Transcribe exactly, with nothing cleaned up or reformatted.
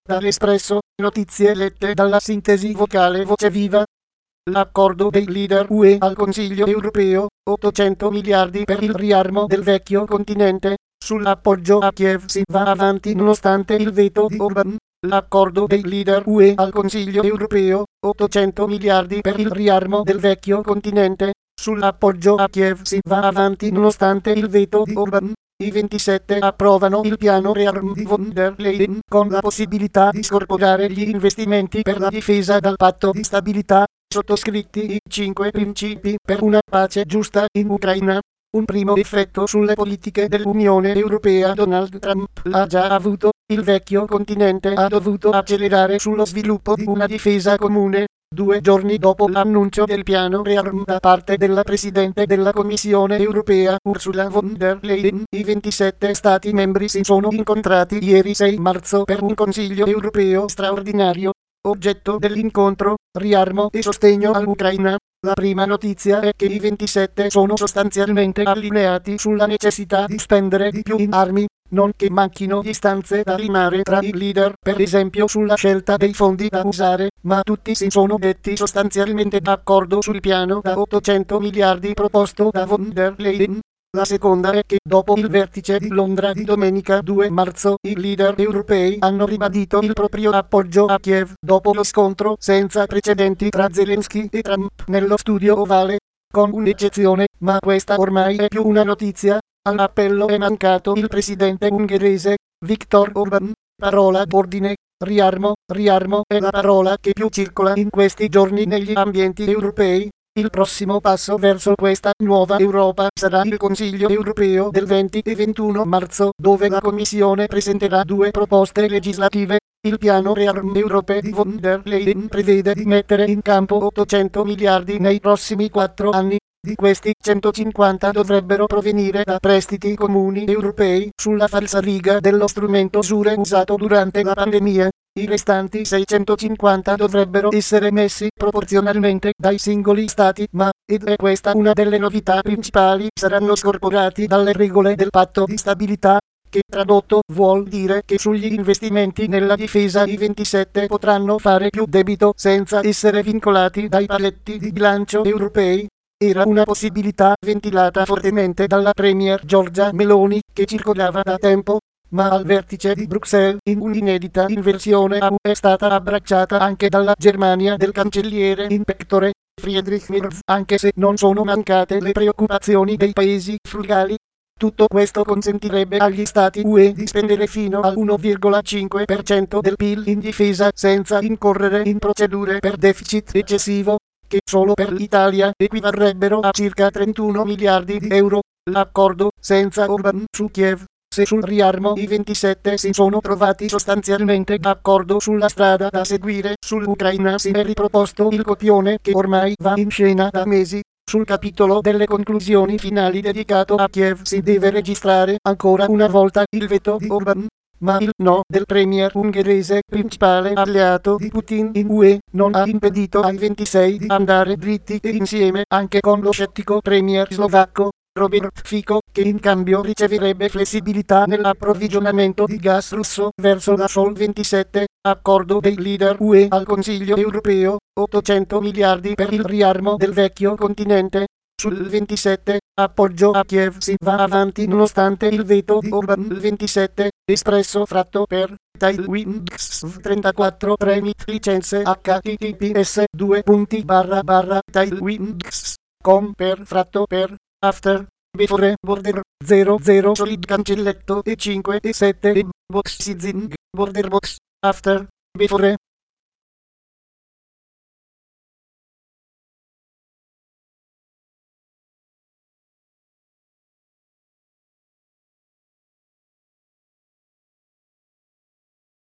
Dall'Espresso, notizie lette dalla sintesi vocale Voce Viva. L'accordo dei leader U E al Consiglio europeo, ottocento miliardi per il riarmo del vecchio continente, sull'appoggio a Kiev si va avanti nonostante il veto di Orban. L'accordo dei leader U E al Consiglio europeo, ottocento miliardi per il riarmo del vecchio continente, sull'appoggio a Kiev si va avanti nonostante il veto di Orban. I ventisette approvano il piano Rearm di von der Leyen con la possibilità di scorporare gli investimenti per la difesa dal patto di stabilità, sottoscritti i cinque principi per una pace giusta in Ucraina. Un primo effetto sulle politiche dell'Unione Europea Donald Trump l'ha già avuto, il vecchio continente ha dovuto accelerare sullo sviluppo di una difesa comune. Due giorni dopo l'annuncio del piano Rearm da parte della Presidente della Commissione Europea Ursula von der Leyen, i ventisette Stati membri si sono incontrati ieri sei marzo per un Consiglio Europeo straordinario. Oggetto dell'incontro, riarmo e sostegno all'Ucraina. La prima notizia è che i ventisette sono sostanzialmente allineati sulla necessità di spendere di più in armi, non che manchino distanze da limare tra i leader, per esempio sulla scelta dei fondi da usare, ma tutti si sono detti sostanzialmente d'accordo sul piano da ottocento miliardi proposto da von der Leyen. La seconda è che dopo il vertice di Londra di domenica due marzo, i leader europei hanno ribadito il proprio appoggio a Kiev dopo lo scontro senza precedenti tra Zelensky e Trump nello studio ovale, con un'eccezione, ma questa ormai è più una notizia. All'appello è mancato il presidente ungherese, Viktor Orban. Parola d'ordine, riarmo, riarmo è la parola che più circola in questi giorni negli ambienti europei. Il prossimo passo verso questa nuova Europa sarà il Consiglio europeo del venti e ventuno marzo, dove la Commissione presenterà due proposte legislative. Il piano Rearm Europe di von der Leyen prevede di mettere in campo ottocento miliardi nei prossimi quattro anni. Di questi centocinquanta dovrebbero provenire da prestiti comuni europei, sulla falsariga dello strumento S U R E usato durante la pandemia. I restanti seicentocinquanta dovrebbero essere messi proporzionalmente dai singoli stati, ma, ed è questa una delle novità principali, saranno scorporati dalle regole del patto di stabilità, che tradotto vuol dire che sugli investimenti nella difesa i ventisette potranno fare più debito senza essere vincolati dai paletti di bilancio europei. Era una possibilità ventilata fortemente dalla Premier Giorgia Meloni, che circolava da tempo, ma al vertice di Bruxelles in un'inedita inversione a U è stata abbracciata anche dalla Germania del cancelliere in pectore, Friedrich Merz, anche se non sono mancate le preoccupazioni dei paesi frugali. Tutto questo consentirebbe agli Stati U E di spendere fino al uno virgola cinque per cento del P I L in difesa senza incorrere in procedure per deficit eccessivo, che solo per l'Italia equivarrebbero a circa trentuno miliardi di euro. L'accordo, senza Orban su Kiev, se sul riarmo i ventisette si sono trovati sostanzialmente d'accordo sulla strada da seguire, sull'Ucraina si è riproposto il copione che ormai va in scena da mesi. Sul capitolo delle conclusioni finali dedicato a Kiev si deve registrare ancora una volta il veto di Orban, ma il no del premier ungherese, principale alleato di Putin in U E, non ha impedito ai ventisei di andare dritti e insieme anche con lo scettico premier slovacco, Robert Fico, che in cambio riceverebbe flessibilità nell'approvvigionamento di gas russo verso la Sol ventisette, accordo dei leader U E al Consiglio europeo, ottocento miliardi per il riarmo del vecchio continente. Sul ventisette, appoggio a Kiev si va avanti nonostante il veto di Orban. Il ventisette, espresso fratto per Tailwind trentaquattro Premit licenze H T T P S due punti barra barra Tailwind punto com per fratto per After Before Border zero zero Solid cancelletto e cinque e sette e Box Sizing Border Box After Before